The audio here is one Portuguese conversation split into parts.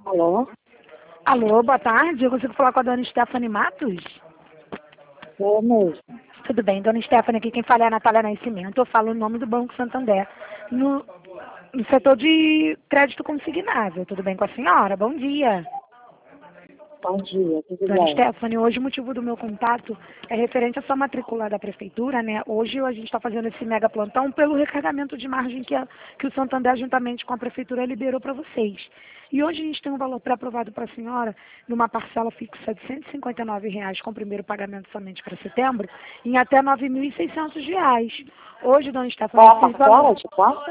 Alô? Alô, boa tarde. Eu consigo falar com a dona Stephanie Matos? Eu mesmo. Tudo bem, dona Stephanie, aqui quem fala é a Natália Nascimento. Eu falo em nome do Banco Santander, no setor de crédito consignável. Tudo bem com a senhora? Bom dia. Bom dia, tudo Dona bem? Stephanie, hoje o motivo do meu contato é referente à sua matrícula da prefeitura, né? Hoje a gente está fazendo esse mega plantão pelo recarregamento de margem que o Santander, juntamente com a prefeitura, liberou para vocês. E hoje a gente tem um valor pré-aprovado para a senhora, numa parcela fixa de R$ 159,00, com o primeiro pagamento somente para setembro, em até R$ 9.600. Hoje, dona Stephanie, Qual a esses parcela valores... de quanto?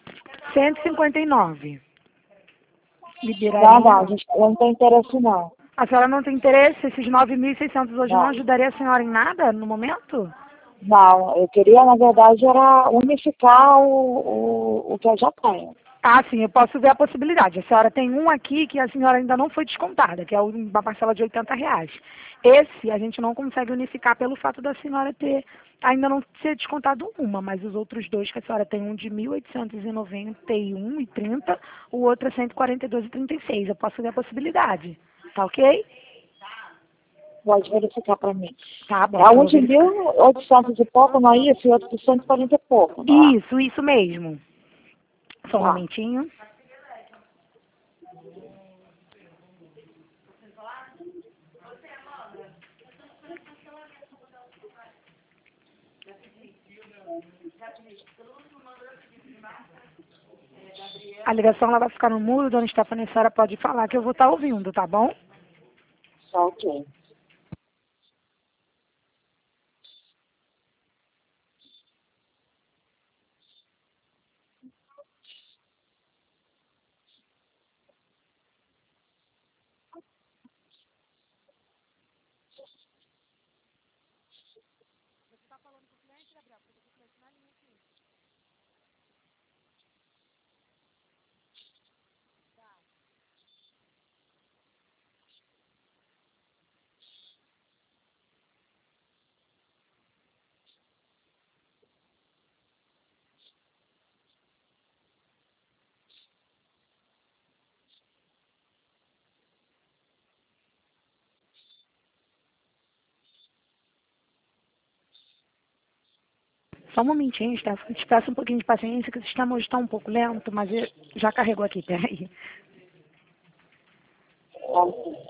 159. Não, Liberaria... não, eu não tenho interesse não. A senhora não tem interesse? Esses 9.600 hoje não Não, ajudaria a senhora em nada no momento? não, eu queria, na verdade, era unificar o que eu já tenho. Ah, sim, eu posso ver a possibilidade. A senhora tem um aqui que a senhora ainda não foi descontada, que é uma parcela de R$ 80. Esse a gente não consegue unificar pelo fato da senhora ter ainda não ser descontado uma, mas os outros dois que a senhora tem, um de 1.891,30, o outro é 142,36. Eu posso ver a possibilidade. Tá ok? Pode verificar para mim. Tá bom, É então um vou de verificar. 1.800 e pouco, não é isso? E outro de 140 e pouco, não é? Isso mesmo. Só um Tá. momentinho. A ligação ela vai ficar no mudo, dona Stephanie, a senhora pode falar que eu vou estar ouvindo, tá bom? Tá ok. Só um momentinho, Stephanie, te peço um pouquinho de paciência, que o sistema hoje está um pouco lento, mas já carregou aqui, peraí. Tá ok.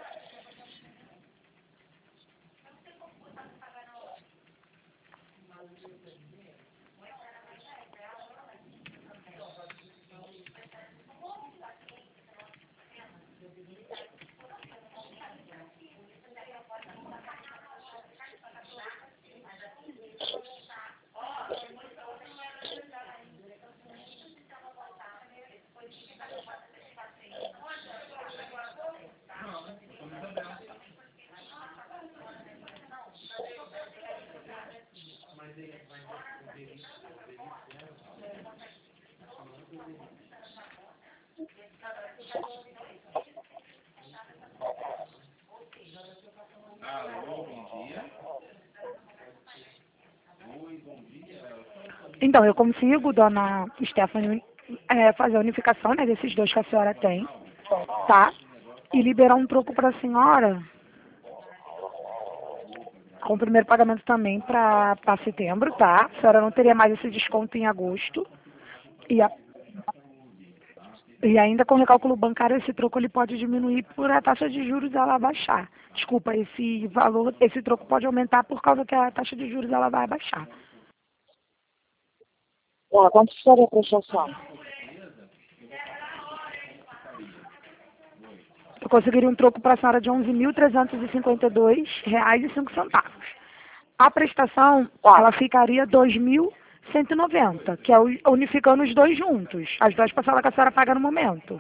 Então, eu consigo, dona Stephanie, fazer a unificação, né, desses dois que a senhora tem, tá? E liberar um troco para a senhora, com o primeiro pagamento também para setembro, tá? A senhora não teria mais esse desconto em agosto. E, e ainda com o recálculo bancário, esse troco ele pode diminuir por a taxa de juros ela baixar. Desculpa, esse valor, esse troco pode aumentar por causa que a taxa de juros ela vai baixar. Quanto seria a prestação? Eu conseguiria um troco para a senhora de R$ 11.352,05. A prestação, Tá. ela ficaria R$ 2.190, que é unificando os dois juntos. As duas parcelas que a senhora paga no momento.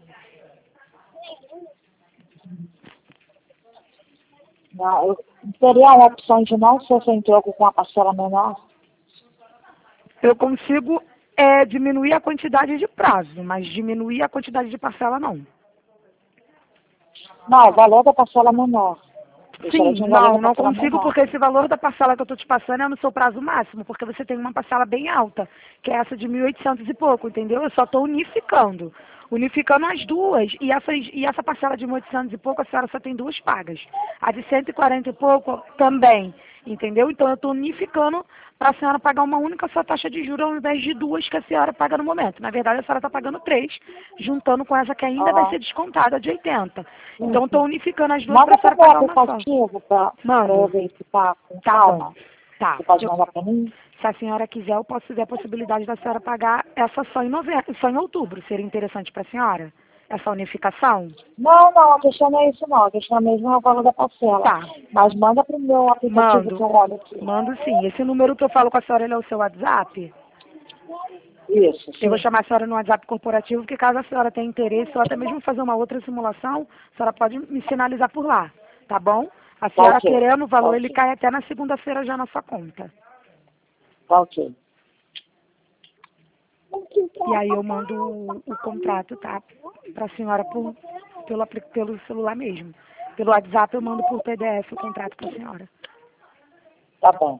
Não, teria a opção de não ser sem troco com a parcela menor? Eu consigo diminuir a quantidade de prazo, mas diminuir a quantidade de parcela não. Não, o valor da parcela menor. Gostaria de Sim, um valor da não parcela consigo menor. porque esse valor da parcela que eu estou te passando é no seu prazo máximo, porque você tem uma parcela bem alta, que é essa de 1.800 e pouco, entendeu? Eu só estou unificando. Unificando as duas, e essa parcela de 1.800 e pouco, a senhora só tem duas pagas. A de 140 e pouco também, entendeu? Então eu estou unificando para a senhora pagar uma única só taxa de juros ao invés de duas que a senhora paga no momento. Na verdade, a senhora está pagando três, juntando com essa que ainda vai ser descontada de 80. Então estou unificando as duas para Manda a senhora pro meu pagar uma só. aplicativo para eu Mando. verificar com Tá calma. bom. Tá. Você pode mandar para mim? Se a senhora quiser, eu posso ver a possibilidade da senhora pagar essa só em novembro, só em outubro. Seria interessante para a senhora? Essa unificação? Não, a questão não é isso não. A questão mesmo é o valor da parcela. Tá. Mas manda pro meu aplicativo que eu olho aqui. Mando sim. Esse número que eu falo com a senhora, ele é o seu WhatsApp? Isso, sim. Eu vou chamar a senhora no WhatsApp corporativo, que caso a senhora tenha interesse ou até mesmo fazer uma outra simulação, a senhora pode me sinalizar por lá, tá bom? A senhora Ok. querendo o valor, Ok. ele cai até na segunda-feira já na sua conta. Ok. E aí eu mando o contrato, tá? Para a senhora pelo celular mesmo. Pelo WhatsApp eu mando por PDF o contrato para a senhora. Tá bom.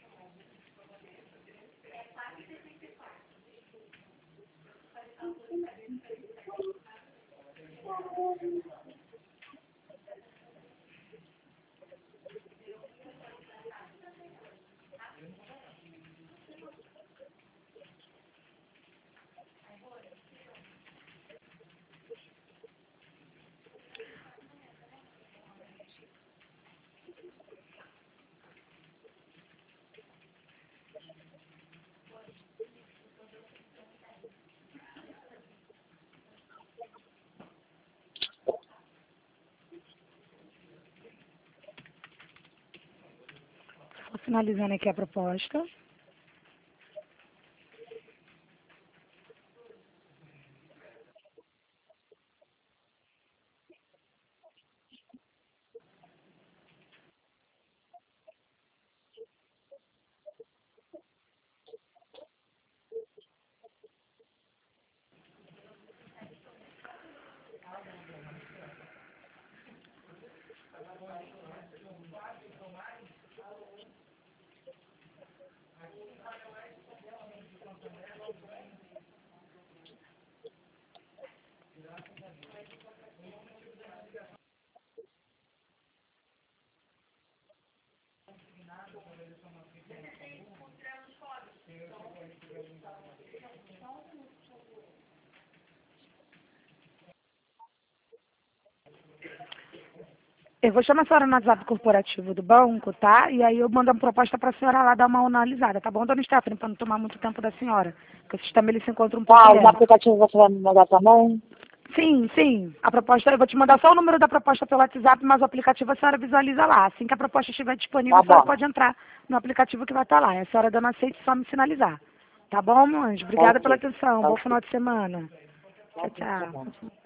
Só finalizando aqui a proposta. Eu vou chamar a senhora no WhatsApp corporativo do banco, tá? E aí eu mando uma proposta para a senhora lá dar uma analisada, tá bom, dona Stephanie? Para não tomar muito tempo da senhora. Porque o sistema ele se encontra um pouco Tá, o lento. aplicativo você vai me mandar também? Sim. A proposta, eu vou te mandar só o número da proposta pelo WhatsApp, mas o aplicativo a senhora visualiza lá. Assim que a proposta estiver disponível, Tá a senhora bom. pode entrar no aplicativo que vai estar lá. A senhora dando aceite, só me sinalizar. Tá bom, meu anjo? Obrigada pela Ok. atenção. Bom Ok. final de semana. Tá Tchau, bom. tchau.